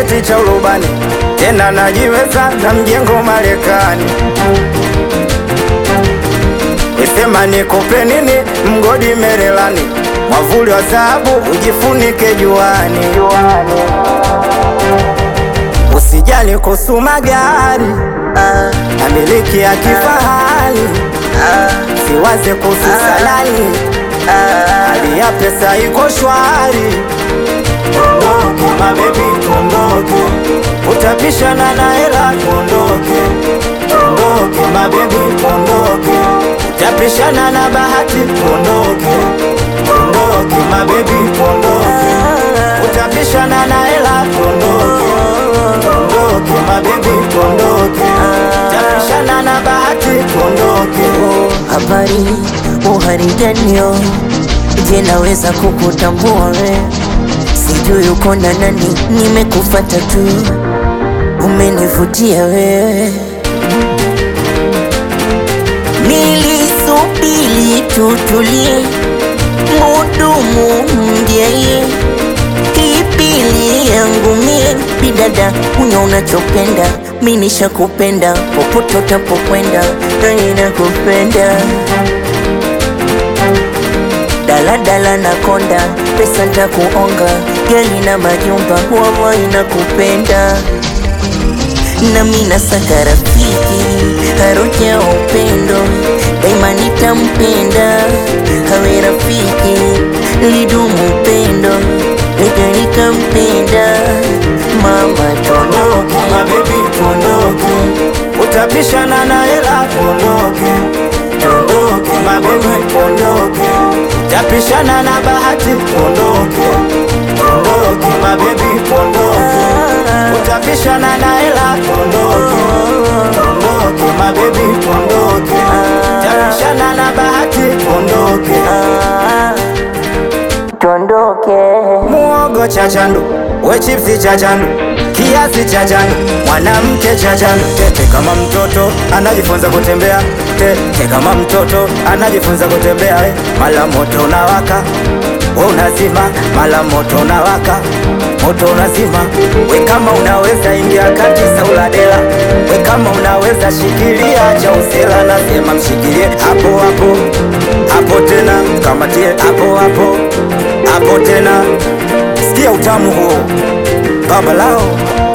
cheti cha urubani, tena najiweza na mjengo Marekani. Wesema nikupe nini mgodi Merelani, mwavuli wa dhahabu ujifunike juani. Usijali kuhusu magari, na miliki ya kifahari, siwaze kuhusu salari, hali ya pesa iko shwari. Tuondoke mabebi tuondoke, utapishana na hela tuondoke. Tuondoke mabebi tuondoke, utapishana na bahati tuondoke. Tuondoke mabebi tuondoke, utapishana na hela tuondoke. Tuondoke mabebi tuondoke, utapishana na bahati tuondoke. Habari uhariganio, je naweza kukutambua we? Sijui uko na nani, nimekufata tu, umenivutia wewe. Nilisubiri tutulie, mudumu mdiaye kipili yangu mie. Bidada unya unachopenda, mimi nishakupenda, popote utapokwenda nami nakupenda. Daladala na konda, pesa nitakuonga, gari na majumba, wawa inakupenda. Na mimi nasaka rafiki, harufu ya upendo, daima nitampenda. Hawe rafiki, lidumu upendo, nikampenda. Mama tuondoke, mabebi tuondoke, utapishana na hela tuondoke. Tuondoke mabebi tuondoke, utapishana na bahati tuondoke. Tuondoke mabebi tuondoke, utapishana na hela tuondoke. Tuondoke mabebi tuondoke, utapishana na bahati tuondoke. tuondoke. Muogo chachandu, we chipsi chachandu, kiasi chachandu, mwanamke chachandu. Tete kama mtoto anajifunza kutembea, tete kama mtoto anajifunza kutembea. Mala moto unawaka, we unazima, mala moto unawaka, moto unazima. We kama unaweza ingia kati sauladela, we kama unaweza shikilia cha usela. Nasema mshikilie hapo hapo, hapo tena kamatie hapo hapo, hapo tena. Sikia utamu huo, baba lao.